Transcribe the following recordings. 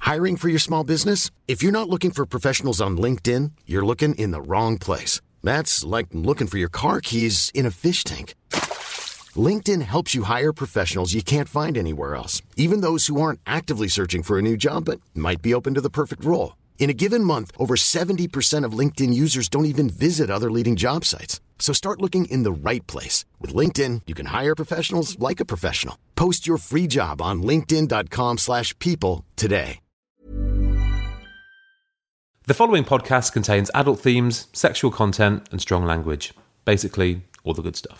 Hiring for your small business? If you're not looking for professionals on LinkedIn, you're looking in the wrong place. That's like looking for your car keys in a fish tank. LinkedIn helps you hire professionals you can't find anywhere else, even those who aren't actively searching for a new job but might be open to the perfect role. In a given month, over 70% of LinkedIn users don't even visit other leading job sites. So start looking in the right place. With LinkedIn, you can hire professionals like a professional. Post your free job on linkedin.com/people today. The following podcast contains adult themes, sexual content, and strong language. Basically, all the good stuff.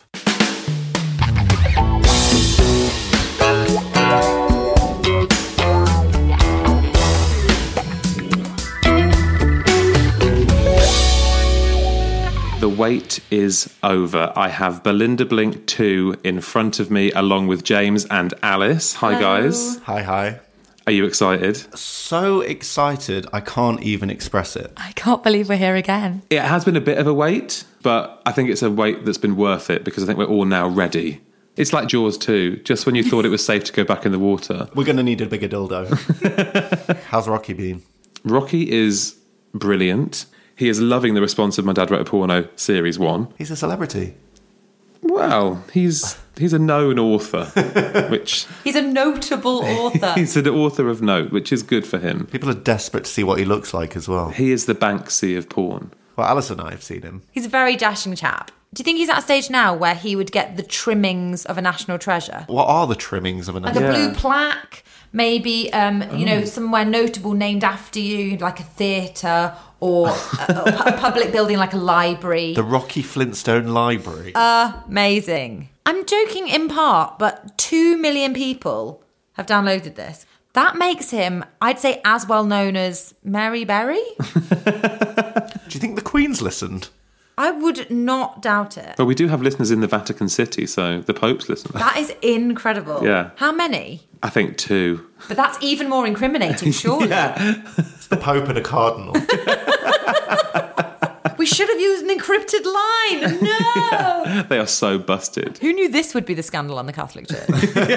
The wait is over. I have Belinda Blink 2 in front of me, along with James and Alice. Hi, guys. Hi. Are you excited? So excited, I can't even express it. I can't believe we're here again. It has been a bit of a wait, but I think it's a wait that's been worth it because I think we're all now ready. It's like Jaws 2, just when you thought it was safe to go back in the water. We're going to need a bigger dildo. How's Rocky been? Rocky is brilliant. He is loving the response of My Dad Wrote a Porno Series 1. He's a celebrity. Well, he's a known author, which... He's a notable author. He's an author of note, which is good for him. People are desperate to see what he looks like as well. He is the Banksy of porn. Well, Alice and I have seen him. He's a very dashing chap. Do you think he's at a stage now where he would get the trimmings of a national treasure? What are the trimmings of an... Like a blue plaque, maybe, somewhere notable named after you, like a theatre or a public building like a library. The Rocky Flintstone Library. Amazing. I'm joking in part, but 2 million people have downloaded this. That makes him, I'd say, as well known as Mary Berry. Do you think the Queen's listened? I would not doubt it. But we do have listeners in the Vatican City, so the Pope's listening. That is incredible. Yeah. How many? I think 2. But that's even more incriminating, surely. Yeah. It's the Pope and a Cardinal. We should have used an encrypted line. No! They are so busted. Who knew this would be the scandal on the Catholic Church?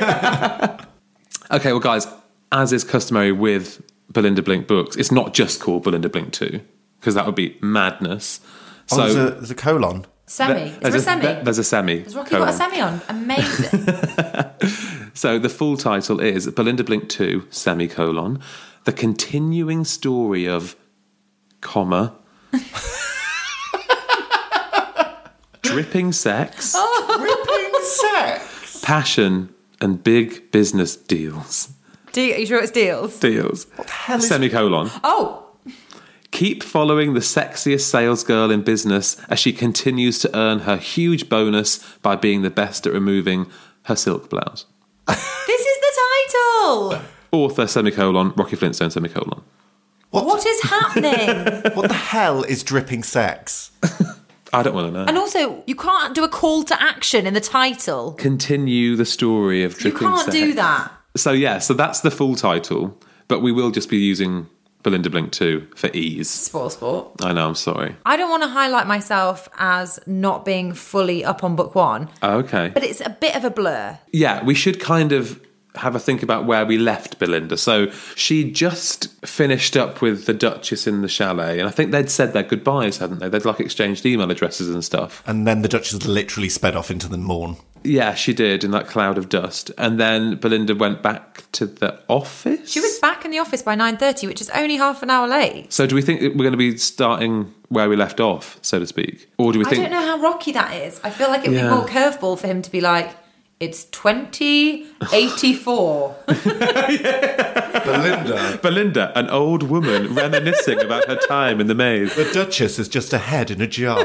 Okay, well, guys, as is customary with Belinda Blink books, it's not just called Belinda Blink 2, because that would be madness. So there's a colon. Semi. Is there a semi? There's a semi. Has Rocky got a semi on? Amazing. So the full title is Belinda Blink 2, semicolon, the continuing story of, comma, dripping sex, Dripping sex? passion, and big business deals. Are you sure it's deals? Deals. What the hell is... Semicolon. Oh! Keep following the sexiest salesgirl in business as she continues to earn her huge bonus by being the best at removing her silk blouse. This is the title! Author, semicolon, Rocky Flintstone, semicolon. What is happening? What the hell is dripping sex? I don't want to know. And also, you can't do a call to action in the title. Continue the story of You dripping can't sex. do that. So that's the full title, but we will just be using Belinda Blink 2 for ease. Spoil sport. I know, I'm sorry. I don't want to highlight myself as not being fully up on book 1. Oh, okay. But it's a bit of a blur. Yeah, we should kind of have a think about where we left Belinda. So she just finished up with the Duchess in the chalet, and I think they'd said their goodbyes, hadn't they? They'd like exchanged email addresses and stuff. And then the Duchess literally sped off into the morn. Yeah, she did, in that cloud of dust. And then Belinda went back to the office? She was back in the office by 9:30, which is only half an hour late. So do we think we're going to be starting where we left off, so to speak? Or do we think... I don't know how Rocky that is. I feel like it would be more curveball for him to be like, it's 2084. Belinda, an old woman reminiscing about her time in the maze. The Duchess is just a head in a jar.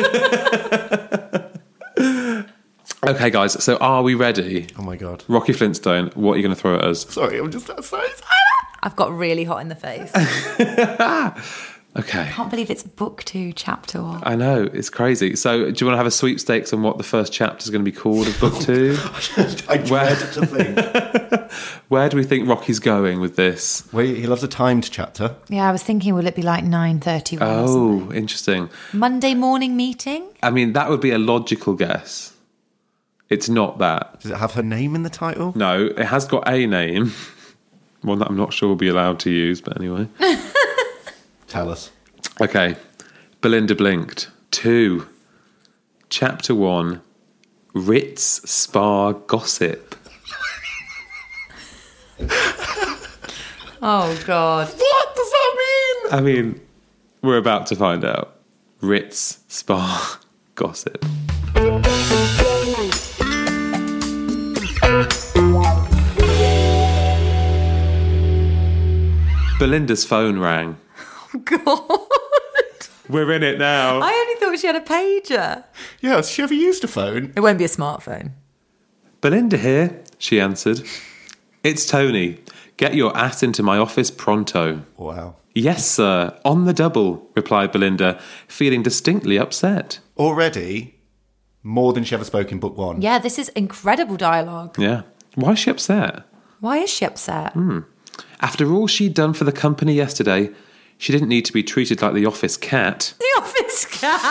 Okay, guys, so are we ready? Oh my God. Rocky Flintstone, what are you going to throw at us? Sorry, I'm just so excited. I've got really hot in the face. Okay. I can't believe it's book 2, chapter 1. I know, it's crazy. So do you want to have a sweepstakes on what the first chapter is going to be called of book 2? I dread to think. Where do we think Rocky's going with this? Well, he loves a timed chapter. Yeah, I was thinking, will it be like 9:31 or something? Oh, interesting. Monday morning meeting? I mean, that would be a logical guess. It's not that. Does it have her name in the title? No, it has got a name. One that I'm not sure we'll be allowed to use, but anyway. Tell us. Okay. Belinda blinked. 2. Chapter 1. Ritz Spa Gossip. Oh, God. What does that mean? I mean, we're about to find out. Ritz Spa Gossip. Belinda's phone rang. Oh, God. We're in it now. I only thought she had a pager. Yeah, has she ever used a phone? It won't be a smartphone. Belinda here, she answered. It's Tony. Get your ass into my office pronto. Wow. Yes, sir, on the double, replied Belinda, feeling distinctly upset. Already, more than she ever spoke in book 1. Yeah, this is incredible dialogue. Yeah. Why is she upset? Why is she upset? After all she'd done for the company yesterday, she didn't need to be treated like the office cat. The office cat.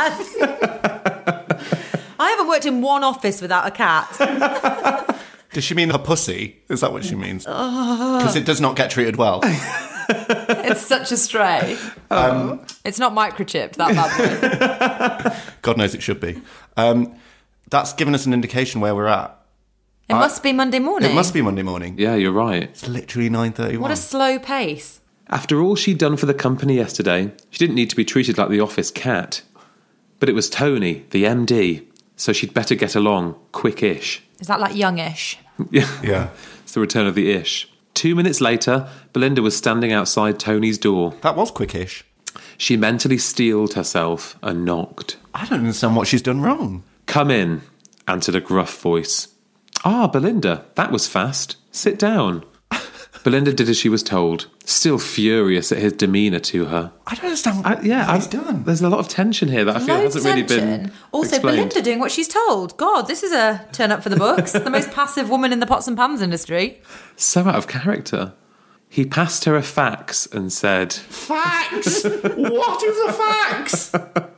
I haven't worked in one office without a cat. Does she mean her pussy? Is that what she means? Because it does not get treated well. It's such a stray. It's not microchipped, that bad boy. God knows it should be. That's given us an indication where we're at. It must be Monday morning. It must be Monday morning. Yeah, you're right. It's literally 9:31. What a slow pace. After all she'd done for the company yesterday, she didn't need to be treated like the office cat. But it was Tony, the MD, so she'd better get along quick-ish. Is that like youngish? Yeah. It's the return of the ish. 2 minutes later, Belinda was standing outside Tony's door. That was quickish. She mentally steeled herself and knocked. I don't understand what she's done wrong. Come in, answered a gruff voice. Ah, Belinda, that was fast. Sit down. Belinda did as she was told, still furious at his demeanour to her. I don't understand what he's done. There's a lot of tension here that I feel Loads hasn't really tension. been Also, explained. Belinda doing what she's told. God, this is a turn up for the books. The most passive woman in the pots and pans industry. So out of character. He passed her a fax and said, Fax? What is a fax?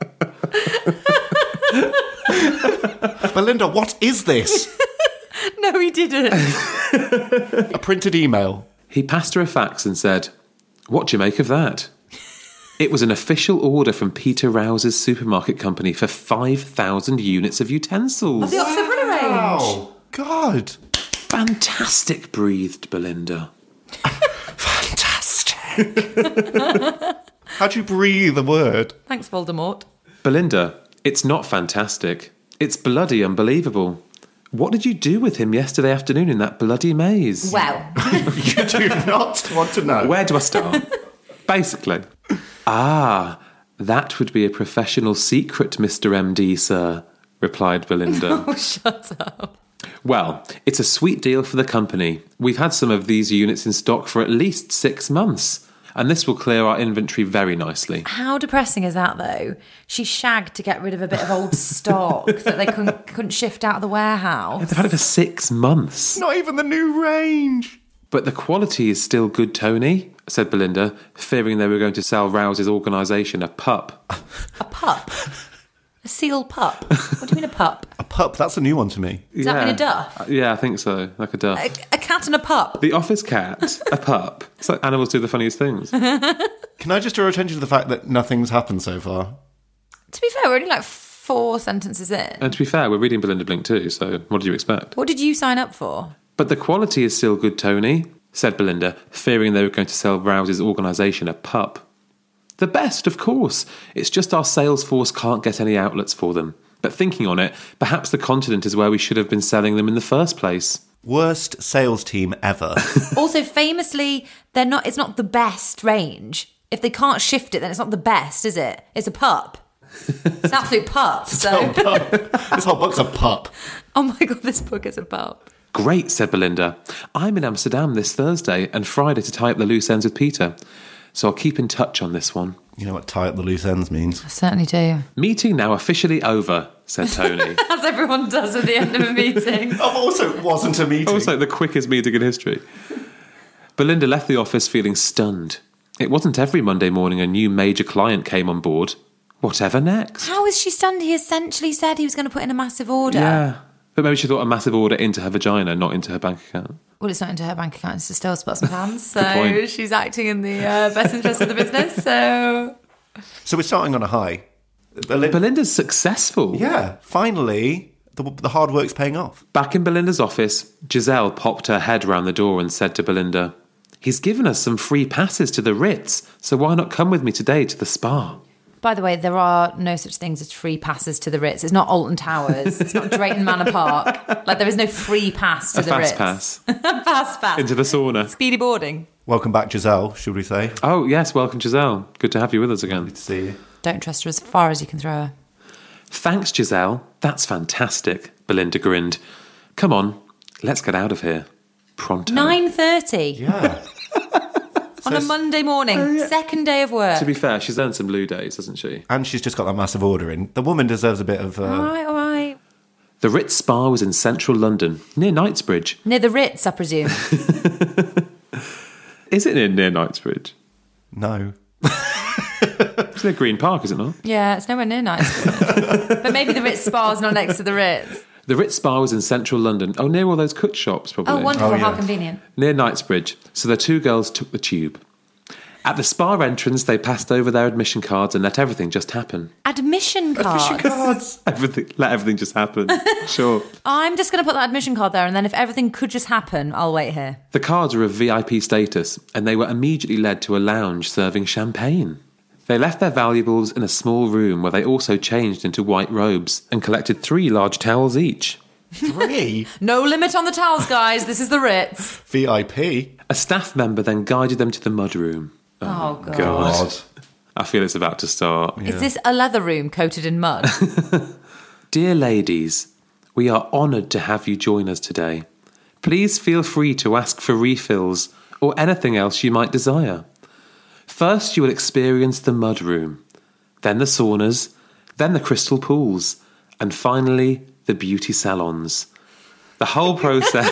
Belinda, what is this? No, he didn't. A printed email. He passed her a fax and said, what do you make of that? It was an official order from Peter Rouse's supermarket company for 5,000 units of utensils. The Oxford Runner range. Oh, God. Fantastic, breathed Belinda. Fantastic. How'd you breathe a word? Thanks, Voldemort. Belinda, it's not fantastic. It's bloody unbelievable. What did you do with him yesterday afternoon in that bloody maze? Well, You do not want to know. Where do I start? Basically. Ah, that would be a professional secret, Mr. MD, sir, replied Belinda. oh, shut up. Well, it's a sweet deal for the company. We've had some of these units in stock for at least 6 months, and this will clear our inventory very nicely. How depressing is that, though? She shagged to get rid of a bit of old stock that they couldn't shift out of the warehouse. They've had it for 6 months. Not even the new range. But the quality is still good, Tony, said Belinda, fearing they were going to sell Rouse's organisation a pup. A pup? A seal pup? What do you mean a pup? A pup, that's a new one to me. Does that mean a duff? Yeah, I think so, like a duff. A cat and a pup? The office cat, a pup. It's like animals do the funniest things. Can I just draw attention to the fact that nothing's happened so far? To be fair, we're only like 4 sentences in. And to be fair, we're reading Belinda Blink too, so what did you expect? What did you sign up for? But the quality is still good, Tony, said Belinda, fearing they were going to sell Rouse's organisation a pup. The best, of course. It's just our sales force can't get any outlets for them. But thinking on it, perhaps the continent is where we should have been selling them in the first place. Worst sales team ever. Also, famously, it's not the best range. If they can't shift it, then it's not the best, is it? It's a pup. It's an absolute pup. So, This whole book's a pup. oh my God, this book is a pup. Great, said Belinda. I'm in Amsterdam this Thursday and Friday to tie up the loose ends with Peter. So I'll keep in touch on this one. You know what tie up the loose ends means? I certainly do. Meeting now officially over, said Tony. As everyone does at the end of a meeting. Oh, also, it wasn't a meeting. Also, the quickest meeting in history. Belinda left the office feeling stunned. It wasn't every Monday morning a new major client came on board. Whatever next? How is she stunned? He essentially said he was going to put in a massive order. Yeah. But maybe she thought a massive order into her vagina, not into her bank account. Well, it's not into her bank account, it's to steal spots and pans. So point. she's acting in the best interest of the business. So we're starting on a high. Belinda's successful. Yeah, finally, the hard work's paying off. Back in Belinda's office, Giselle popped her head round the door and said to Belinda, "He's given us some free passes to the Ritz, so why not come with me today to the spa?" by the way, there are no such things as free passes to the Ritz. It's not Alton Towers. It's not Drayton Manor Park. Like, there is no free pass to the Ritz. Pass. Fast pass. Into the sauna. Speedy boarding. Welcome back, Giselle, should we say? Oh, yes, welcome, Giselle. Good to have you with us again. Good to see you. Don't trust her as far as you can throw her. Thanks, Giselle. That's fantastic, Belinda grinned. Come on, let's get out of here. Pronto. 9:30 Yeah. on a Monday morning, second day of work. To be fair, she's earned some blue days, hasn't she? And she's just got that massive order in. The woman deserves a bit of... All right. The Ritz Spa was in central London, near Knightsbridge. Near the Ritz, I presume. Is it near Knightsbridge? No. It's near Green Park, is it not? Yeah, it's nowhere near Knightsbridge. But maybe the Ritz Spa's not next to the Ritz. The Ritz Spa was in central London. Oh, near all those cut shops, probably. Oh, wonderful. Oh, yeah. How convenient. Near Knightsbridge. So the two girls took the tube. At the spa entrance, they passed over their admission cards and let everything just happen. Admission card. Cards. Let everything just happen. Sure. I'm just going to put that admission card there, and then if everything could just happen, I'll wait here. The cards are of VIP status, and they were immediately led to a lounge serving champagne. They left their valuables in a small room where they also changed into white robes and collected 3 large towels each. 3? No limit on the towels, guys. This is the Ritz. VIP? A staff member then guided them to the mudroom. Oh, God. God. I feel it's about to start. Is this a leather room coated in mud? Dear ladies, we are honoured to have you join us today. Please feel free to ask for refills or anything else you might desire. First, you will experience the mudroom, then the saunas, then the crystal pools, and finally, the beauty salons. The whole process...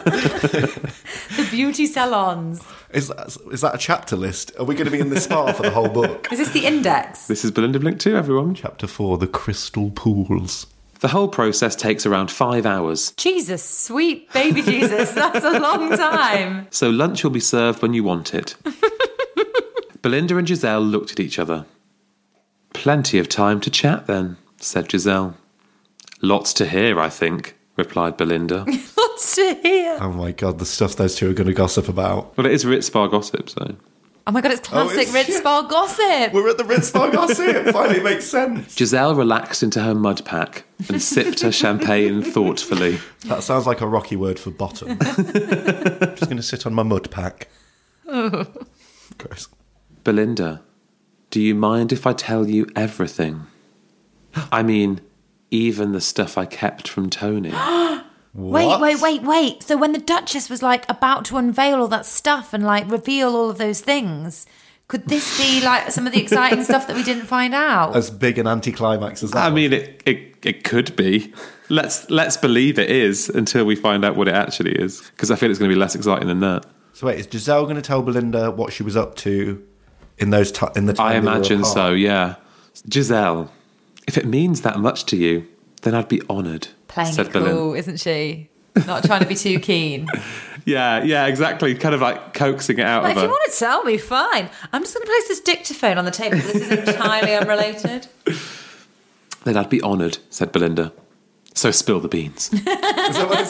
The beauty salons. Is that a chapter list? Are we going to be in the spa for the whole book? Is this the index? This is Belinda Blink 2, everyone. Chapter 4, the crystal pools. The whole process takes around 5 hours, Jesus, sweet baby Jesus. That's a long time. so lunch will be served when you want it. Belinda and Giselle looked at each other. Plenty of time to chat then, said Giselle. Lots to hear, I think, replied Belinda. Lots to hear. Oh my God, the stuff those two are going to gossip about. Well, it is Ritz Spa gossip, so... Oh my God, it's classic it's- Ritz Spa gossip. We're at the Ritz Spa gossip. It finally makes sense. Giselle relaxed into her mud pack and sipped her champagne thoughtfully. That sounds like a Rocky word for bottom. Just going to sit on my mud pack. Gross. Belinda, do you mind if I tell you everything? I mean, even the stuff I kept from Tony. Wait. So when the Duchess was like about to unveil all that stuff and like reveal all of those things, could this be like some of the exciting stuff that we didn't find out? As big an anticlimax as that. I was. mean, it could be. Let's believe it is until we find out what it actually is, because I feel it's going to be less exciting than that. So wait, is Giselle going to tell Belinda what she was up to in those in the time I they were imagine apart? so, yeah. Giselle, if it means that much to you, then I'd be honoured, Playing said it Belinda. cool, isn't she? Not trying to be too keen. Yeah, exactly. Kind of like coaxing it out Like, of if her. you want to tell me, fine. I'm just going to place this dictaphone on the table. This is entirely unrelated. Then I'd be honoured, said Belinda. So spill the beans. Is that what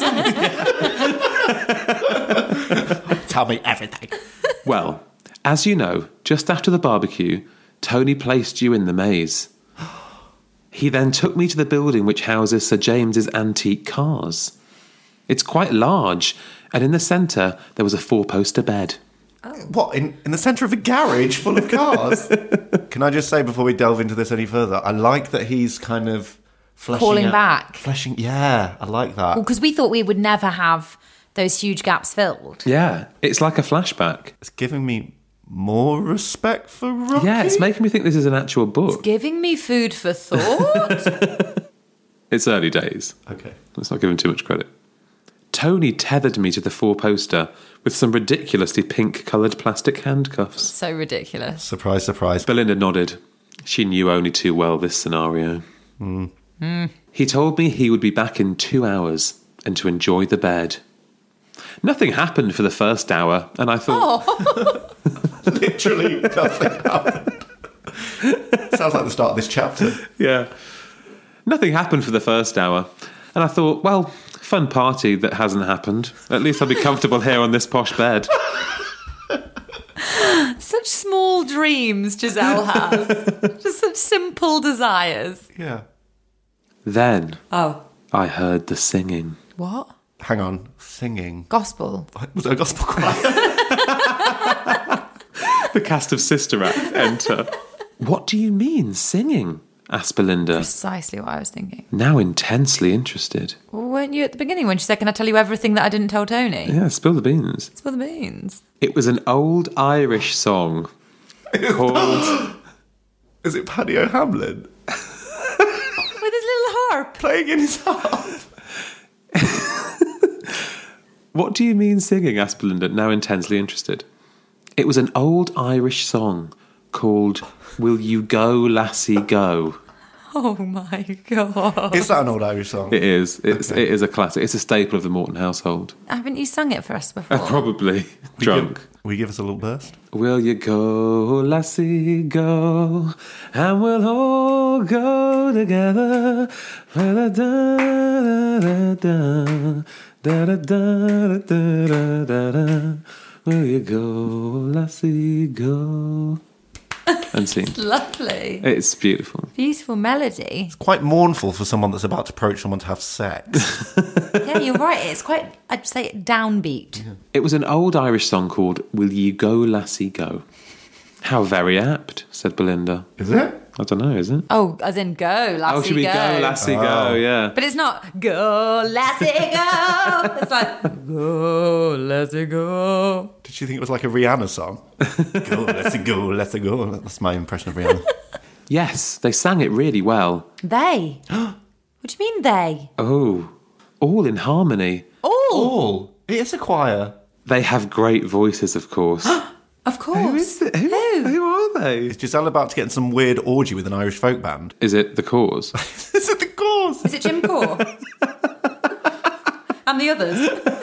it says? Tell me everything. Well, as you know, just after the barbecue, Tony placed you in the maze. He then took me to the building which houses Sir James's antique cars. It's quite large, and in the centre there was a 4-poster bed. What, in the centre of a garage full of cars? Can I just say before we delve into this any further, I like that he's kind of fleshing Calling out- back. Yeah, I like that. Well, because we thought we would never have those huge gaps filled. Yeah, it's like a flashback. It's giving me more respect for Rocky. Yeah, it's making me think this is an actual book. Giving me food for thought. It's early days. Okay. Let's not give him too much credit. Tony tethered me to the 4-poster with some ridiculously pink-coloured plastic handcuffs. So ridiculous. Surprise, surprise. Belinda nodded. She knew only too well this scenario. He told me he would be back in 2 hours and to enjoy the bed. Nothing happened for the first hour, and I thought, Literally nothing happened. Sounds like the start of this chapter. yeah, nothing happened for the first hour, and I thought, well, fun party that hasn't happened. At least I'll be comfortable here on this posh bed. Such small dreams Giselle has. Just such simple desires. Yeah. Then Oh. I heard the singing. What? Hang on. Singing. Gospel. Was it a gospel choir? The cast of Sister Act enter. What do you mean, singing? Asked Belinda, Precisely what I was thinking. now intensely interested. Well, weren't you at the beginning when she said, can I tell you everything that I didn't tell Tony? Yeah, spill the beans. Spill the beans. It was an old Irish song called... Is it Paddy O'Hamlin With his little harp. playing in his harp? What do you mean singing? Asked Belinda, now intensely interested. It was an old Irish song called Will You Go, Lassie, Go? Oh my God. Is that an old Irish song? It is. It is a classic. It's a staple of the Morton household. Haven't you sung it for us before? Probably drunk. Will you give us a little burst? Will you go, lassie, go, and we'll all go together. Da-da-da-da-da-da, da-da-da-da-da-da-da. Will you go, lassie, go? And sing. Lovely. It's beautiful. Beautiful melody. Quite mournful for someone that's about to approach someone to have sex. Yeah, you're right. It's quite, I'd say, downbeat. Yeah. It was an old Irish song called Will You Go, Lassie, Go? How very apt, said Belinda. Is it? I don't know, is it? Oh, as in go, lassie, Oh, should we go, Lassie, go? Yeah. But it's not go, lassie, go. It's like go, lassie, go. Did you think it was like a Rihanna song? Go, let's go, let's go. That's my impression of Rihanna. Yes, they sang it really well. They. What do you mean they? Oh, all in harmony. All. It's a choir. They have great voices, of course. Of course. Who is it? Who are they? Is Giselle about to get in some weird orgy with an Irish folk band? Is it The Cause? Is it the cause? Is it Jim Core? And the others?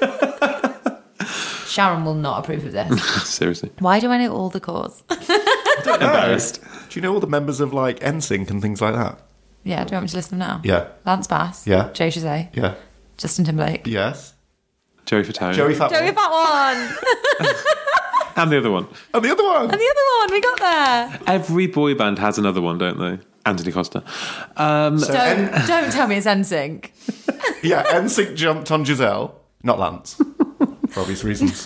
Sharon will not approve of this. Seriously. Why do I know all the cause? Embarrassed. Do you know all the members of like NSYNC and things like that? Yeah, do you want me to list them now? Yeah. Lance Bass. Yeah. Jay Chazet. Yeah. Justin Timberlake. Yes. Joey Fatone. Joey Fat Joey Fat One. And the other one. And the other one. And the other one, we got there. Every boy band has another one, don't they? Anthony Costa. Don't tell me it's NSYNC. Yeah, NSYNC jumped on Giselle. Not Lance. For obvious reasons.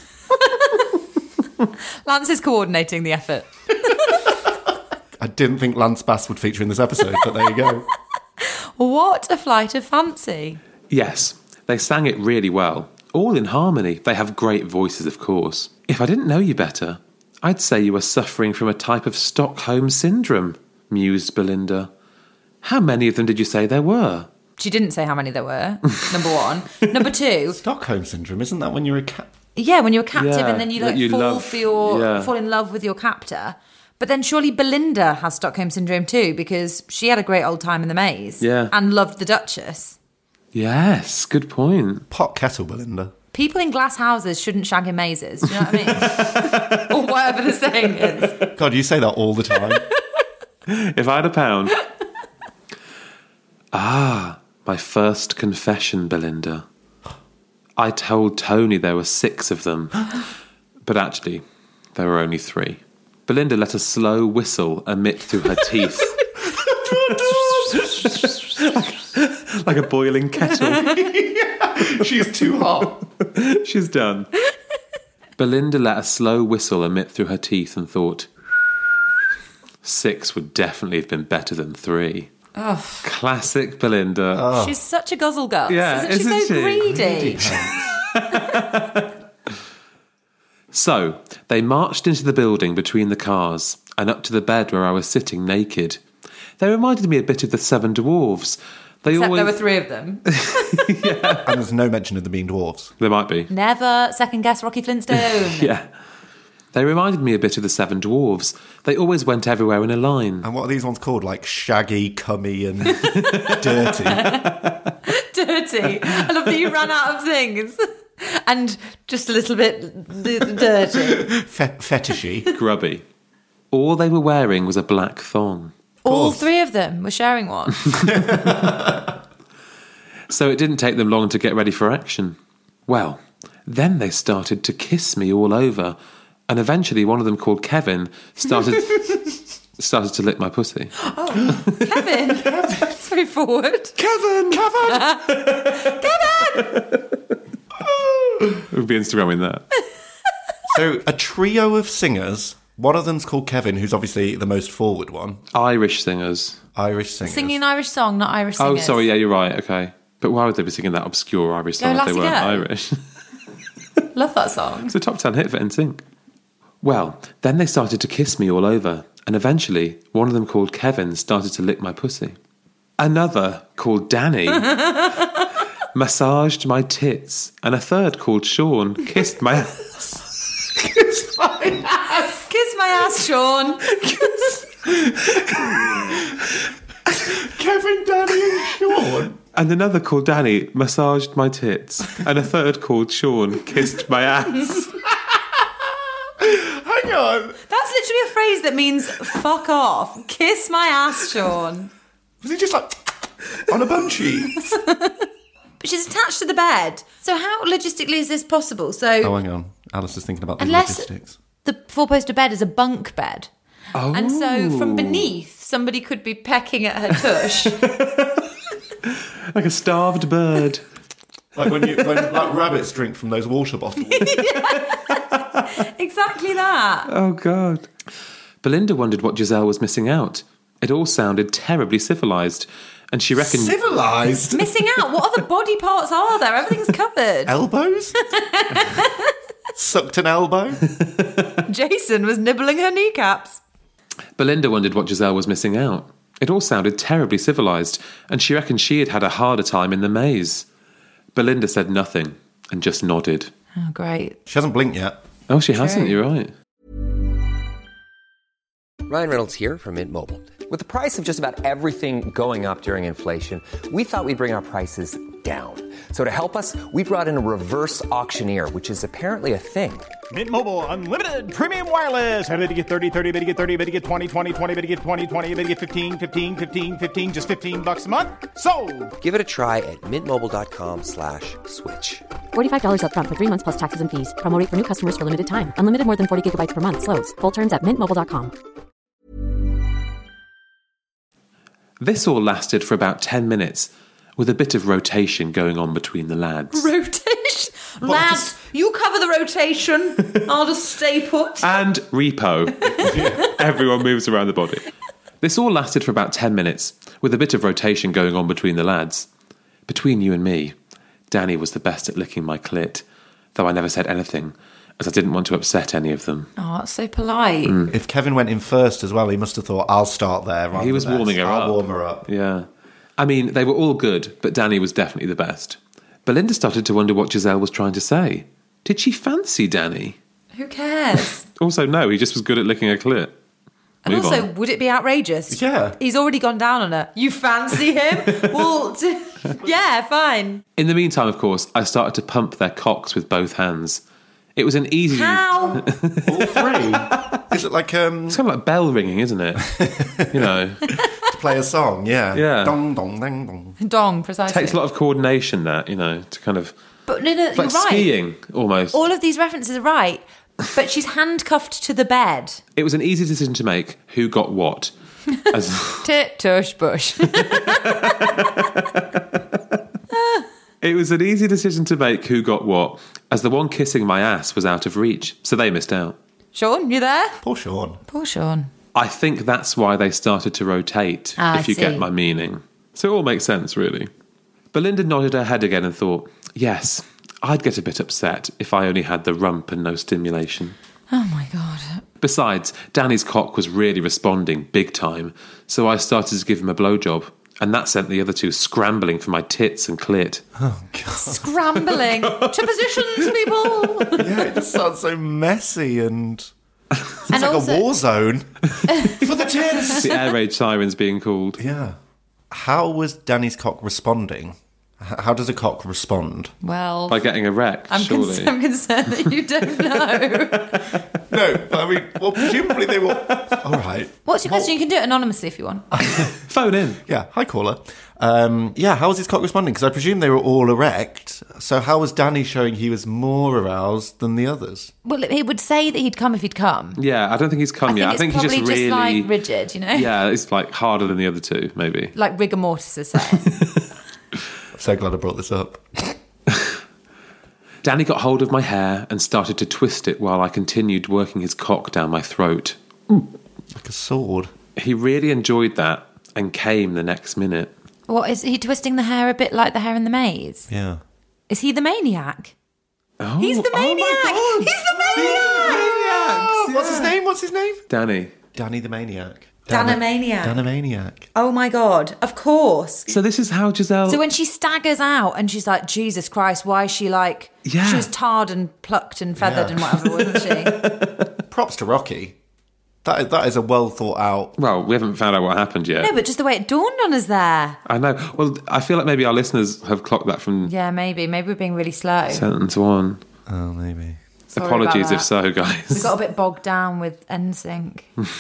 Lance is coordinating the effort. I didn't think Lance Bass would feature in this episode, but there you go. What a flight of fancy. Yes, they sang it really well. All in harmony. They have great voices, of course. If I didn't know you better, I'd say you were suffering from a type of Stockholm syndrome, mused Belinda. How many of them did you say there were? She didn't say how many there were, number one. Number two, Stockholm Syndrome, isn't that when you're a cat? yeah, when you're captive Yeah, and then you that you love, fall in love with your captor. But then surely Belinda has Stockholm Syndrome too, because she had a great old time in the maze. Yeah. And loved the Duchess. Yes, good point. Pot kettle, Belinda. People in glass houses shouldn't shag in mazes. Do you know what I mean? Or whatever the saying is. God, you say that all the time. If I had £1. My first confession, Belinda. I told Tony there were 6 of them, but actually, there were only 3. Belinda let a slow whistle emit through her teeth. like a boiling kettle. She's too hot. She's done. Belinda let a slow whistle emit through her teeth and thought, 6 would definitely have been better than 3. Oh. Classic Belinda. She's such a guzzle guts. Yeah, Isn't she so greedy? So, they marched into the building between the cars and up to the bed where I was sitting naked. They reminded me a bit of the 7 Dwarves. Except there were 3 of them. And there's no mention of them being dwarves. There might be. Never second guess Rocky Flintstone. Yeah. They reminded me a bit of the 7 Dwarves. They always went everywhere in a line. And what are these ones called? Like shaggy, cummy and dirty. Dirty. I love that you ran out of things. And just a little bit dirty. Fetishy. Grubby. All they were wearing was a black thong. All three of them were sharing one. So it didn't take them long to get ready for action. Well, then they started to kiss me all over, and eventually one of them, called Kevin, started to lick my pussy. Oh, Kevin. That's very forward. Kevin! We'll be Instagramming that. So a trio of singers. One of them's called Kevin, who's obviously the most forward one. Irish singers. Irish singers. Singing an Irish song, not Irish Oh, singers. sorry, yeah, you're right, okay. But why would they be singing that obscure Irish song if they Lassie weren't Go. Irish? Love that song. It's a top 10 hit for NSYNC. Well, then they started to kiss me all over, and eventually one of them, called Kevin, started to lick my pussy. Another, called Danny, massaged my tits, and a third, called Sean, kissed my ass. Kiss my ass! Kiss my ass, Sean. Kevin, Danny and Sean. And another, called Danny, massaged my tits, and a third, called Sean, kissed my ass. Hang on. That's literally a phrase that means fuck off. Kiss my ass, Sean. Was he just like on a bum cheeks? But she's attached to the bed. So how logistically is this possible? So Oh, hang on. Alice is thinking about the unless logistics. the four-poster bed is a bunk bed. Oh. And so from beneath, somebody could be pecking at her tush. Like a starved bird. Like when like rabbits drink from those water bottles. Exactly that. Oh, God. Belinda wondered what Giselle was missing out. It all sounded terribly civilised, and she reckoned... Civilised? Missing out. What other body parts are there? Everything's covered. Elbows? Sucked an elbow? Jason was nibbling her kneecaps. Belinda wondered what Giselle was missing out. It all sounded terribly civilised, and she reckoned she had had a harder time in the maze. Belinda said nothing, and just nodded. Oh, great. She hasn't blinked yet. Oh, she hasn't, you're right. Ryan Reynolds here from Mint Mobile. With the price of just about everything going up during inflation, we thought we'd bring our prices down. So to help us, we brought in a reverse auctioneer, which is apparently a thing. Mint Mobile Unlimited Premium Wireless. How to get 30, 30, bit to get 30, bit to get 20, 20, 20, bit to get 20, 20, bit to get 15, 15, 15, 15, just $15 a month? Sold! Give it a try at mintmobile.com/switch. $45 up front for 3 months plus taxes and fees. Promo rate for new customers for limited time. Unlimited more than 40 gigabytes per month. Slows full terms at mintmobile.com. This all lasted for about 10 minutes, with a bit of rotation going on between the lads. Rotation. Lads, you cover the rotation. I'll just stay put. And repo. Everyone moves around the body. This all lasted for about 10 minutes, with a bit of rotation going on between the lads. Between you and me, Danny was the best at licking my clit, though I never said anything, as I didn't want to upset any of them. Oh, that's so polite. If Kevin went in first as well, he must have thought, I'll start there. He was warming her up. I'll warm her up. Yeah. I mean, they were all good, but Danny was definitely the best. Belinda started to wonder what Giselle was trying to say. Did she fancy Danny? Who cares? Also, no, he just was good at licking her clit. And Move also, on. would it be outrageous? Yeah. He's already gone down on her. You fancy him? Well, yeah, fine. In the meantime, of course, I started to pump their cocks with both hands. It was an easy... How? All three? Is it like It's kind of like bell ringing, isn't it? You know. to play a song? Yeah. Yeah. Dong, dong, dang, dong. Dong, precisely. Takes a lot of coordination, that, you know, to kind of... But no, It's like you're right. skiing, almost. All of these references are right, but she's handcuffed to the bed. It was an easy decision to make who got what. As... Tit, tush, bush. It was an easy decision to make who got what, as the one kissing my ass was out of reach, so they missed out. Sean, you there? Poor Sean. Poor Sean. I think that's why they started to rotate, I if you see. get my meaning. So it all makes sense, really. Belinda nodded her head again and thought, yes, I'd get a bit upset if I only had the rump and no stimulation. Oh my God. Besides, Danny's cock was really responding big time, so I started to give him a blowjob, and that sent the other two scrambling for my tits and clit. Scrambling to positions, people. Yeah, it just sounds so messy and... It's And like also- a war zone. For the tits! The air raid sirens being called. Yeah. How was Danny's cock responding? How does a cock respond? Well, By getting erect, surely. I'm concerned that you don't know. No, but I mean, well, presumably they will. All right. What's your question? You can do it anonymously if you want. Phone in. Yeah, hi caller. How was his cock responding? Because I presume they were all erect. So how was Danny showing he was more aroused than the others? Well, he would say that he'd come if he'd come. Yeah, I don't think he's come yet. I think he's it's just probably really... like rigid, you know? Yeah, it's like harder than the other two, maybe. Like rigor mortis is saying. I'm so glad I brought this up. Danny got hold of my hair and started to twist it while I continued working his cock down my throat. Like a sword. He really enjoyed that and came the next minute. What, is he twisting the hair a bit like the hair in the maze? Yeah. Is he the maniac? Oh, He's the maniac! God. He's the maniac! What's his name? Danny. Danny the Maniac. Danamaniac. Danamaniac. Oh my God, of course. So this is how Giselle... So when she staggers out and she's like, Jesus Christ, why is she like... Yeah. She was tarred and plucked and feathered and whatever, wasn't she? Props to Rocky. That is a well thought out. Well, we haven't found out what happened yet. No, but just the way it dawned on us there. I know. Well, I feel like maybe our listeners have clocked that from Yeah, maybe. Maybe we're being really slow. sentence one. Oh, maybe. Sorry Apologies about if so, guys. We got a bit bogged down with NSYNC.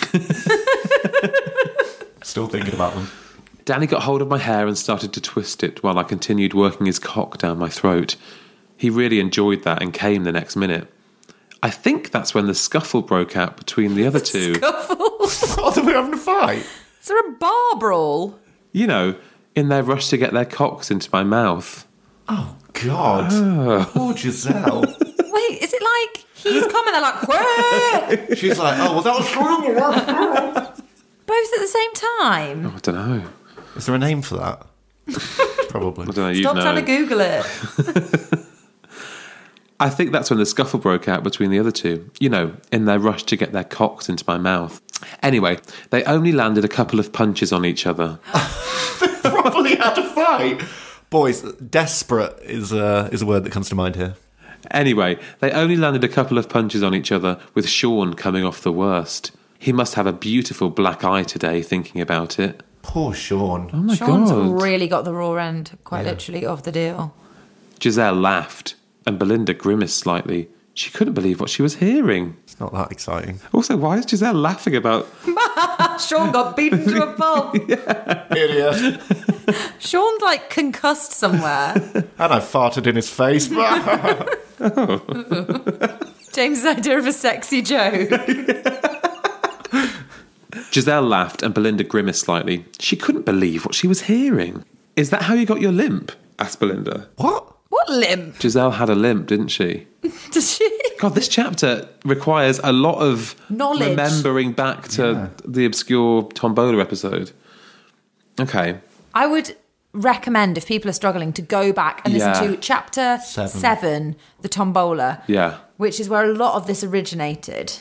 Still thinking about them. Danny got hold of my hair and started to twist it while I continued working his cock down my throat. He really enjoyed that and came the next minute. I think that's when the scuffle broke out between the other two. Oh, they were having a fight? Is there a bar brawl? You know, in their rush to get their cocks into my mouth. Oh, God. Poor Giselle. Wait, is it like he's coming? They're like, quick! She's like, oh, well, that was true. Both at the same time. I don't know. Is there a name for that? Probably. I don't know. You'd Stop know. trying to Google it. I think that's when the scuffle broke out between the other two. You know, in their rush to get their cocks into my mouth. Anyway, they only landed a couple of punches on each other. Probably had a fight. Boys, desperate is a word that comes to mind here. Anyway, they only landed a couple of punches on each other, with Sean coming off the worst. He must have a beautiful black eye today, thinking about it. Poor Sean. Oh my Sean's God. really got the raw end, quite literally, of the deal. Giselle laughed, and Belinda grimaced slightly. She couldn't believe what she was hearing. It's not that exciting. Also, why is Giselle laughing about... Sean got beaten to a pulp. Idiot. Sean's like concussed somewhere. And I farted in his face. James's idea of a sexy joke. Giselle laughed, and Belinda grimaced slightly. She couldn't believe what she was hearing. Is that how you got your limp? Asked Belinda. What? What limp? Giselle had a limp, didn't she? Does she? God, this chapter requires a lot of Knowledge. remembering back to the obscure Tombola episode. Okay. I would recommend, if people are struggling, to go back and listen Yeah. to chapter 7, the Tombola. Yeah. Which is where a lot of this originated.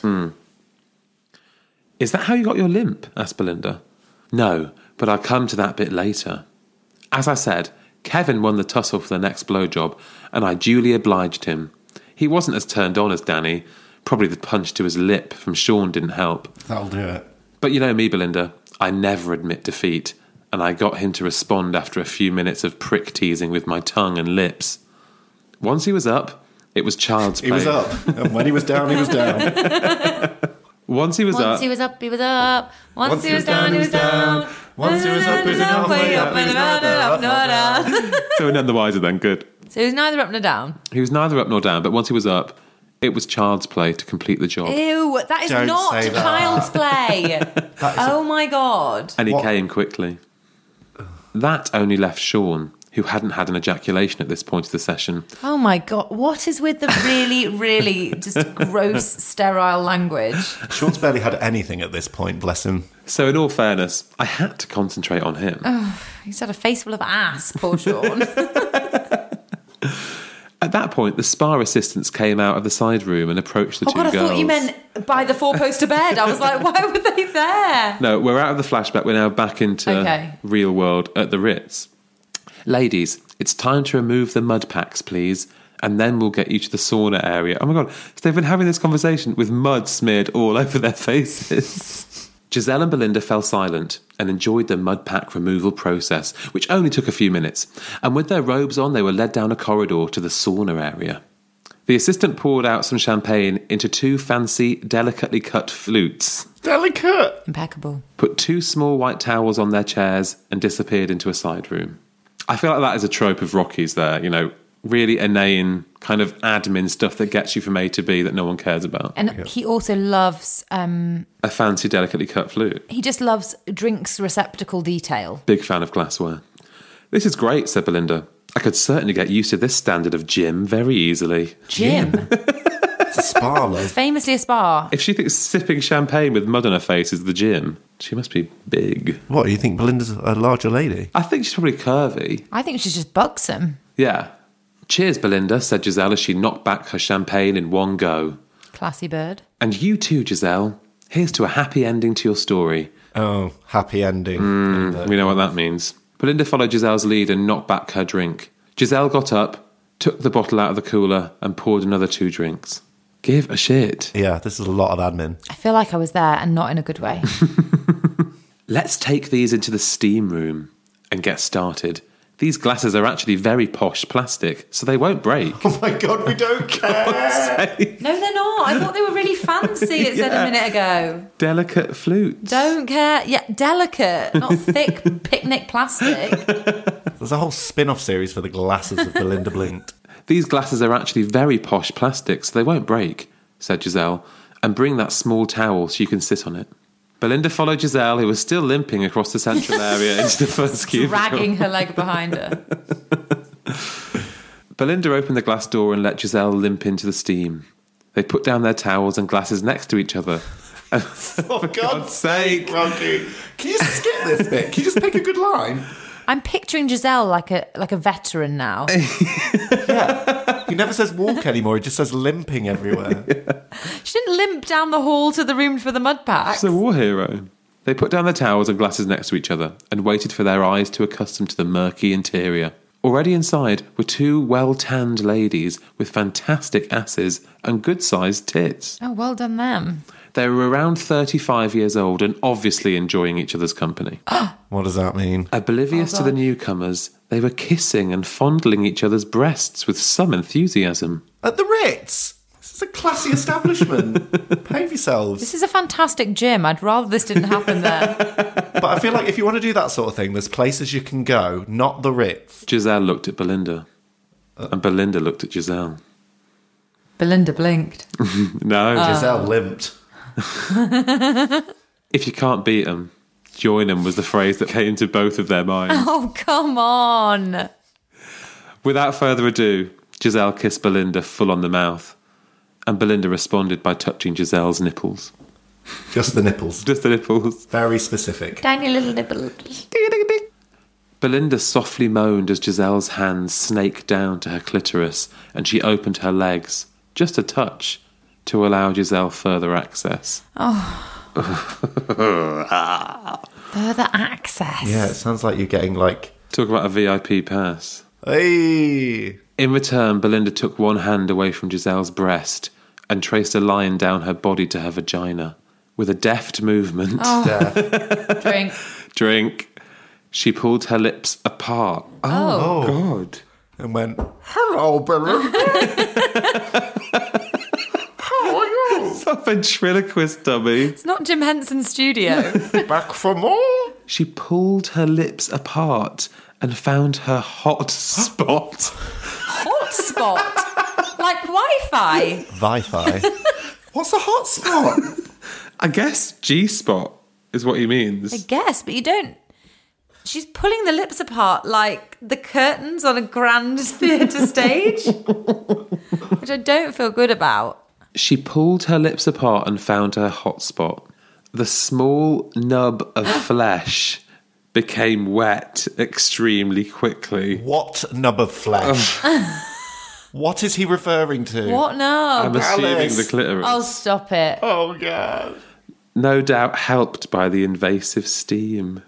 Is that how you got your limp? Asked Belinda. No, but I'll come to that bit later. As I said, Kevin won the tussle for the next blowjob, and I duly obliged him. He wasn't as turned on as Danny. Probably the punch to his lip from Sean didn't help. That'll do it. But you know me, Belinda. I never admit defeat, and I got him to respond after a few minutes of prick teasing with my tongue and lips. Once he was up, it was child's play. He was up. And when he was down, he was down. Once he was Once up... he was up, he was up. Once he was down, he was down. Once he was up, he was down. Way up and up, nor down. So we're none the wiser then, good. So he was neither up nor down. He was neither up nor down, but once he was up, it was child's play to complete the job. Ew, that is Don't not say that. child's play. Oh my God. And he What? came quickly. That only left Sean, who hadn't had an ejaculation at this point of the session. Oh my God. What is with the really, really just gross, sterile language? Sean's barely had anything at this point, bless him. So in all fairness, I had to concentrate on him. He's had a face full of ass, poor Sean. At that point, the spa assistants came out of the side room and approached the Oh two God, I girls. thought you meant by the four-poster bed. I was like, why were they there? No, we're out of the flashback. We're now back into Okay. real world at the Ritz. Ladies, it's time to remove the mud packs, please, and then we'll get you to the sauna area. Oh my God, so they've been having this conversation with mud smeared all over their faces. Giselle and Belinda fell silent and enjoyed the mud pack removal process, which only took a few minutes, and with their robes on they were led down a corridor to the sauna area. The assistant poured out some champagne into 2 fancy, delicately cut flutes, Delicate. Impeccable. put 2 small white towels on their chairs, and disappeared into a side room. I feel like that is a trope of Rocky's there, you know, really inane kind of admin stuff that gets you from A to B that no one cares about. And he also loves, A fancy, delicately cut flute. he just loves drinks receptacle detail. Big fan of glassware. This is great, said Belinda. I could certainly get used to this standard of gym very easily. Jim. It's a spa, love. Famously a spa. If she thinks sipping champagne with mud on her face is the gym, she must be big. What, you think Belinda's a larger lady? I think she's probably curvy. I think she's just buxom. Yeah. Cheers, Belinda, said Giselle as she knocked back her champagne in one go. Classy bird. And you too, Giselle. Here's to a happy ending to your story. Oh, happy ending. We know what that means. Belinda followed Giselle's lead and knocked back her drink. Giselle got up, took the bottle out of the cooler and poured another 2 drinks. Give a shit. Yeah, this is a lot of admin. I feel like I was there and not in a good way. Let's take these into the steam room and get started. These glasses are actually very posh plastic, so they won't break. Oh my God, we don't care. No, they're not. I thought they were really fancy, it said a minute ago. Delicate flutes. Don't care. Yeah, delicate, not thick picnic plastic. There's a whole spin-off series for the glasses of Belinda Blinked. These glasses are actually very posh plastic, so they won't break, said Giselle, and bring that small towel so you can sit on it. Belinda followed Giselle, who was still limping across the central area, into the first cubicle. Dragging her leg behind her. Belinda opened the glass door and let Giselle limp into the steam. They put down their towels and glasses next to each other. For God's sake, Rocky. Can you skip this bit? Can you just pick a good line? I'm picturing Giselle like a veteran now. He never says walk anymore, he just says limping everywhere. She didn't limp down the hall to the room for the mud pack. She's a war hero. They put down their towels and glasses next to each other and waited for their eyes to accustom to the murky interior. Already inside were 2 well-tanned ladies with fantastic asses and good-sized tits. Oh, well done them. They were around 35 years old and obviously enjoying each other's company. What does that mean? Oblivious to the newcomers, they were kissing and fondling each other's breasts with some enthusiasm. At the Ritz? This is a classy establishment. Behave yourselves. This is a fantastic gym. I'd rather this didn't happen there. But I feel like if you want to do that sort of thing, there's places you can go, not the Ritz. Giselle looked at Belinda. And Belinda looked at Giselle. Belinda blinked. No. Giselle limped. If you can't beat them, join them was the phrase that came to both of their minds. Oh, come on. Without further ado, Giselle kissed Belinda full on the mouth. And Belinda responded by touching Giselle's nipples. Just the nipples. Just the nipples. Very specific. Tiny little nipples. Belinda softly moaned as Giselle's hands snaked down to her clitoris and she opened her legs, just a touch, to allow Giselle further access. Further access. Yeah, it sounds like you're getting like... Talk about a VIP pass. Hey! In return, Belinda took one hand away from Giselle's breast and traced a line down her body to her vagina. With a deft movement... Drink. Drink. She pulled her lips apart. Oh, God. And went, hello, Belinda. How are you? It's a ventriloquist dummy. It's not Jim Henson's studio. Back for more? She pulled her lips apart and found her hot spot. Hotspot? Like Wi-Fi? Wi-Fi. What's a hotspot? I guess G-spot is what he I means. guess, but you don't... She's pulling the lips apart like the curtains on a grand theatre stage, which I don't feel good about. She pulled her lips apart and found her hot spot. The small nub of flesh became wet extremely quickly. What nub of flesh? What is he referring to? What? No. I'm assuming Alice. the clitoris. Oh, stop it. Oh, God. No doubt helped by the invasive steam.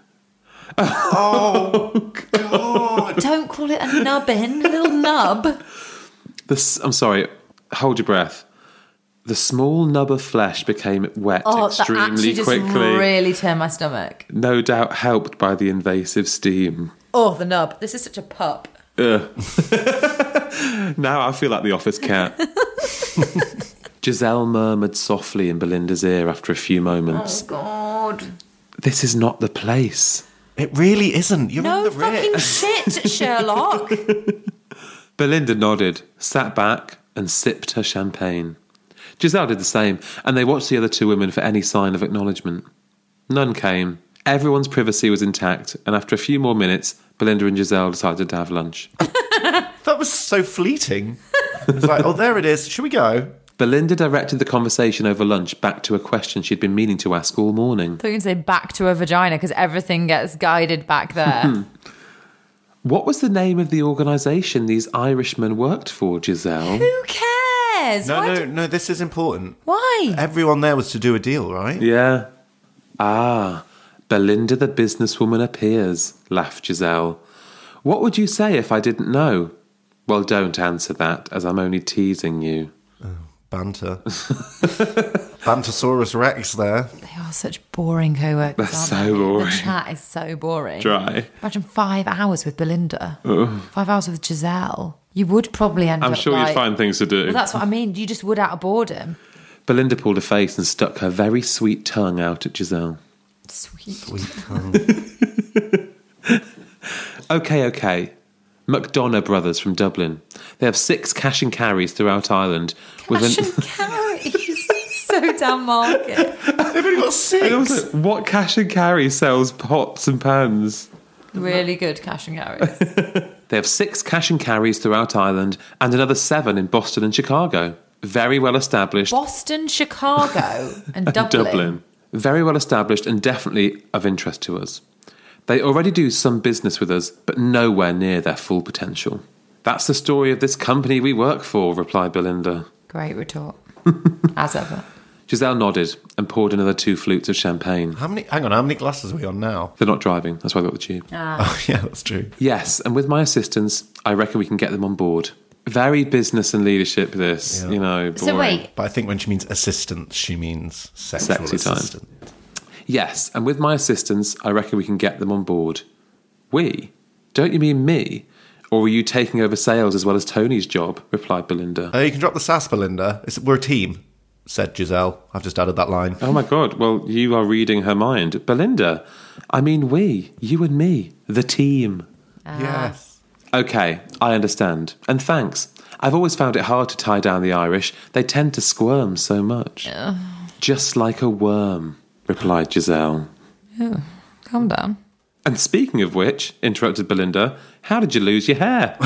Oh, God. Don't call it a nubbin, a little nub. I'm sorry, hold your breath. The small nub of flesh became wet Oh, that actually extremely just quickly, really turned my stomach. no doubt helped by the invasive steam. Oh, the nub. This is such a pup. Ugh. Now I feel like the office cat. Giselle murmured softly in Belinda's ear after a few moments. Oh, God. This is not the place. It really isn't. You're No in the fucking Ritz. shit, Sherlock. Belinda nodded, sat back, and sipped her champagne. Giselle did the same, and they watched the other two women for any sign of acknowledgement. None came. Everyone's privacy was intact, and after a few more minutes, Belinda and Giselle decided to have lunch. That was so fleeting. It's like, oh, there it is. Should we go? Belinda directed the conversation over lunch back to a question she'd been meaning to ask all morning. I thought you were going to say back to a vagina because everything gets guided back there. What was the name of the organisation these Irishmen worked for, Giselle? Who cares? No, this is important. Why? Everyone there was to do a deal, right? Yeah. Ah, Belinda the businesswoman appears, laughed Giselle. What would you say if I didn't know? Well, don't answer that, as I'm only teasing you. Banter. Bantosaurus Rex there. They are such boring co-workers, That's aren't so they? boring. The chat is so boring. Dry. Imagine 5 hours with Belinda. 5 hours with Giselle. You would probably end up I'm sure like... you'd find things to do. Well, that's what I mean. You just would out of boredom. Belinda pulled a face and stuck her very sweet tongue out at Giselle. Sweet. Okay. McDonough brothers from Dublin. They have 6 cash and carries throughout Ireland. Cash and carries. So damn market. They've only got 6. And also, what cash and carry sells pots and pans? Really good cash and carries. They have 6 cash and carries throughout Ireland and another 7 in Boston and Chicago. Very well established. Boston, Chicago and Dublin. Very well established and definitely of interest to us. They already do some business with us, but nowhere near their full potential. That's the story of this company we work for, replied Belinda. Great retort. As ever. Giselle nodded and poured another 2 flutes of champagne. How many glasses are we on now? They're not driving, that's why I got the tube. Oh, yeah, that's true. Yes, and with my assistance, I reckon we can get them on board. Very business and leadership, this, Yeah. you know. Boring. So wait. But I think when she means assistant, she means sexual Sexy time. assistant. Yes, and with my assistance, I reckon we can get them on board. We? Don't you mean me? Or were you taking over sales as well as Tony's job? Replied Belinda. You can drop the sass, Belinda. We're a team, said Giselle. I've just added that line. Oh my God, well, you are reading her mind. Belinda, I mean we, you and me, the team. Yes. Okay, I understand. And thanks. I've always found it hard to tie down the Irish. They tend to squirm so much. Just like a worm, replied Giselle. Calm down. And speaking of which, interrupted Belinda, how did you lose your hair?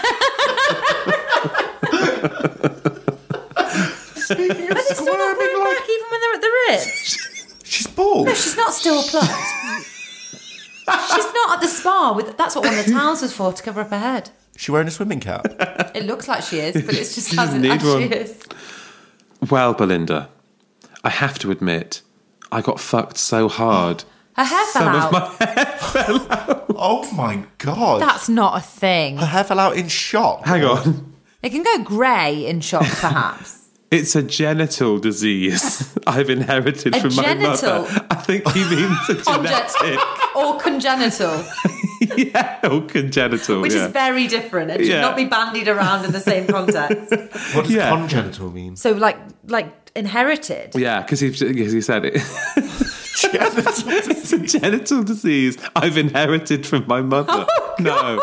Speaking of Are they still not growing back even when they're at the Ritz? she's bald. She's not still plucked. She's not at the spa. That's what one of the towels was for, to cover up her head. Is she wearing a swimming cap? It looks like she is, but it's just She as doesn't need she one. is. Well, Belinda, I have to admit, I got fucked so hard. Her hair fell Some out. of my hair. Oh my God. That's not a thing. Her hair fell out in shock. Hang on. It can go grey in shock, perhaps. It's a genital disease I've inherited A from genital? my mother. I think he means a genetic. Or congenital, Yeah, or congenital. which yeah. is very different and should Yeah. not be bandied around in the same context. What does Yeah. congenital mean? So, like inherited. Yeah, because he said it. Genital It's a genital disease I've inherited from my mother. No,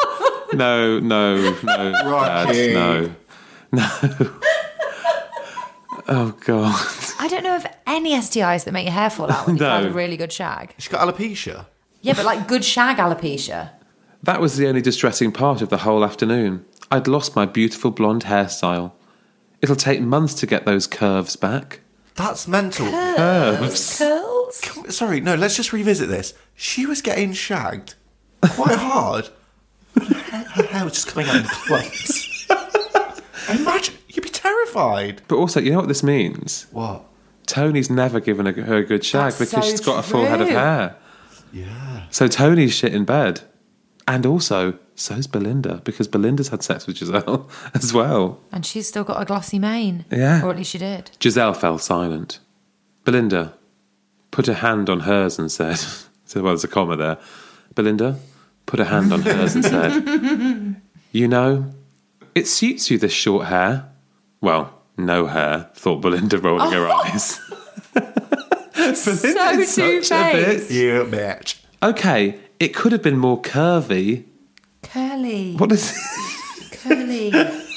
Rocky. Dad, no. Oh, God. I don't know of any STIs that make your hair fall out when you've No. had a really good shag. She's got alopecia. Yeah, but like good shag alopecia. That was the only distressing part of the whole afternoon. I'd lost my beautiful blonde hairstyle. It'll take months to get those curves back. That's mental. Curves? Curls? Sorry, no, let's just revisit this. She was getting shagged quite hard. Her hair was just coming out in clumps. Imagine, you'd be terrified. But also, you know what this means? What? Tony's never given her a good shag That's because so she's got a full head of true. hair. Yeah. So Tony's shit in bed. And also, So's Belinda, because Belinda's had sex with Giselle as well. And she's still got a glossy mane. Yeah. Or at least she did. Giselle fell silent. Belinda put a hand on hers and said, so well, there's a comma there. Belinda put a hand on hers and said, you know, it suits you, this short hair. Well, no hair, thought Belinda, rolling her eyes. So two-faced. You bitch. Okay, it could have been more curvy. Curly. What is Curly.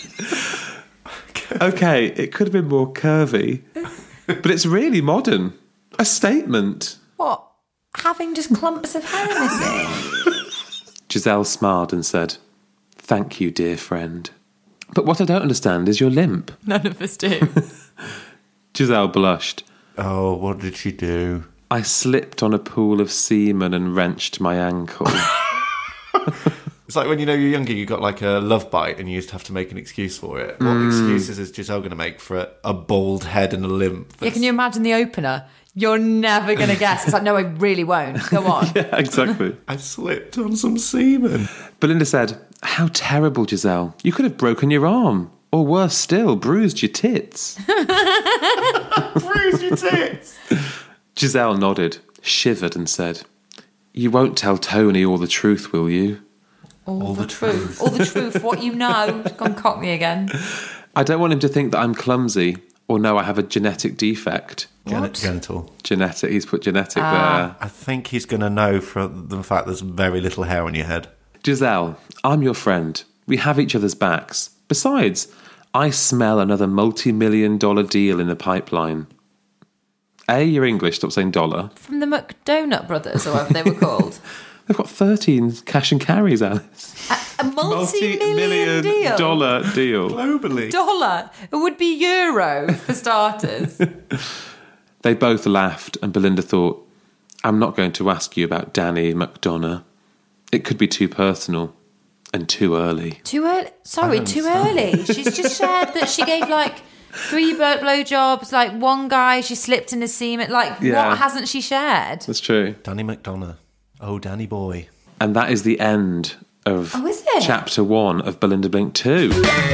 Okay, it could have been more curvy, but it's really modern. A statement. What? Having just clumps of hair missing? Giselle smiled and said, thank you, dear friend. But what I don't understand is your limp. None of us do. Giselle blushed. Oh, what did she do? I slipped on a pool of semen and wrenched my ankle. It's like when you're younger, you got like a love bite and you used to have to make an excuse for it. What excuses is Giselle going to make for a bald head and a limp? Yeah, can you imagine the opener? You're never going to guess. It's like, no, I really won't. Go on. Yeah, exactly. I slipped on some semen. Belinda said, how terrible, Giselle. You could have broken your arm. Or worse still, bruised your tits. Bruised your tits. Giselle nodded, shivered and said, you won't tell Tony all the truth, will you? All the truth. All the truth, what you know. Gone cockney again. I don't want him to think that I'm clumsy or know I have a genetic defect. Genital. Genetic, he's put genetic there. I think he's going to know from the fact there's very little hair on your head. Giselle, I'm your friend. We have each other's backs. Besides, I smell another multi-million-dollar deal in the pipeline. A, you're English, stop saying dollar. From the McDonut brothers, or whatever they were called. They've got 13 cash and carries, Alice. A multi-million deal. dollar deal. Globally. Dollar. It would be euro, for starters. They both laughed, and Belinda thought, I'm not going to ask you about Danny McDonough. It could be too personal and too early. Too early? Sorry, too early. She's just shared that she gave, 3 blowjobs, one guy, she slipped in his semen. What hasn't she shared? That's true. Danny McDonough. Oh, Danny boy. And that is the end of chapter 1 of Belinda Blink 2.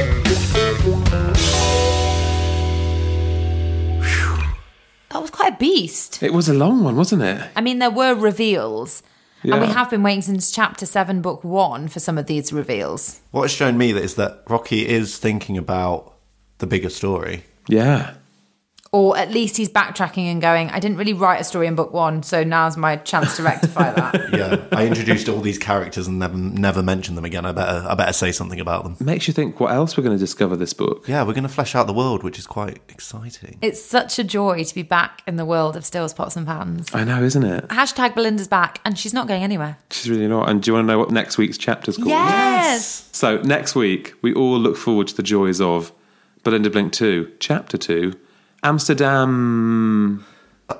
That was quite a beast. It was a long one, wasn't it? I mean, there were reveals. Yeah. And we have been waiting since chapter 7, book 1 for some of these reveals. What has shown me is that Rocky is thinking about the bigger story. Yeah. Or at least he's backtracking and going, I didn't really write a story in book 1, so now's my chance to rectify that. Yeah, I introduced all these characters and never mentioned them again. I better say something about them. Makes you think what else we're going to discover this book. Yeah, we're going to flesh out the world, which is quite exciting. It's such a joy to be back in the world of Stills, Pots and Pans. I know, isn't it? Hashtag Belinda's back, and she's not going anywhere. She's really not. And do you want to know what next week's chapter's called? Yes! So next week, we all look forward to the joys of Belinda Blink 2, chapter 2, Amsterdam.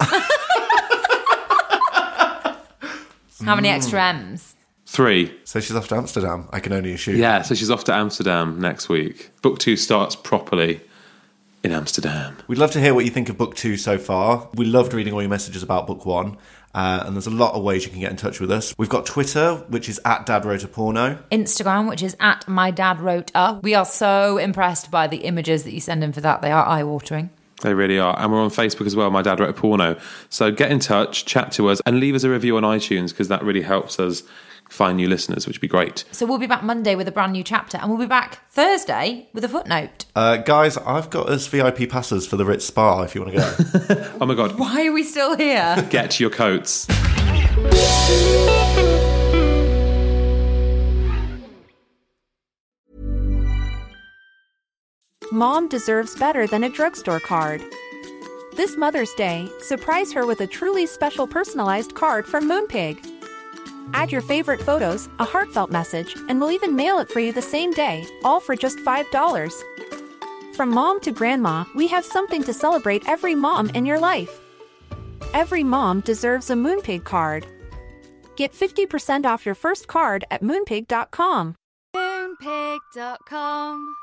How many extra M's? 3. So she's off to Amsterdam, I can only assume. Yeah, so she's off to Amsterdam next week. Book 2 starts properly in Amsterdam. We'd love to hear what you think of book 2 so far. We loved reading all your messages about book 1. And there's a lot of ways you can get in touch with us. We've got Twitter, which is @DadWroteAPorno. Instagram, which is @MyDadWroteA. We are so impressed by the images that you send in for that. They are eye-watering. They really are. And we're on Facebook as well, My Dad Wrote a Porno. So get in touch, chat to us, and leave us a review on iTunes, because that really helps us find new listeners, which would be great. So we'll be back Monday with a brand new chapter, and we'll be back Thursday with a footnote. Guys, I've got us VIP passes for the Ritz Spa if you want to go. Oh my God. Why are we still here? Get your coats. Mom deserves better than a drugstore card. This Mother's Day, surprise her with a truly special personalized card from Moonpig. Add your favorite photos, a heartfelt message, and we'll even mail it for you the same day, all for just $5. From mom to grandma, we have something to celebrate every mom in your life. Every mom deserves a Moonpig card. Get 50% off your first card at Moonpig.com. Moonpig.com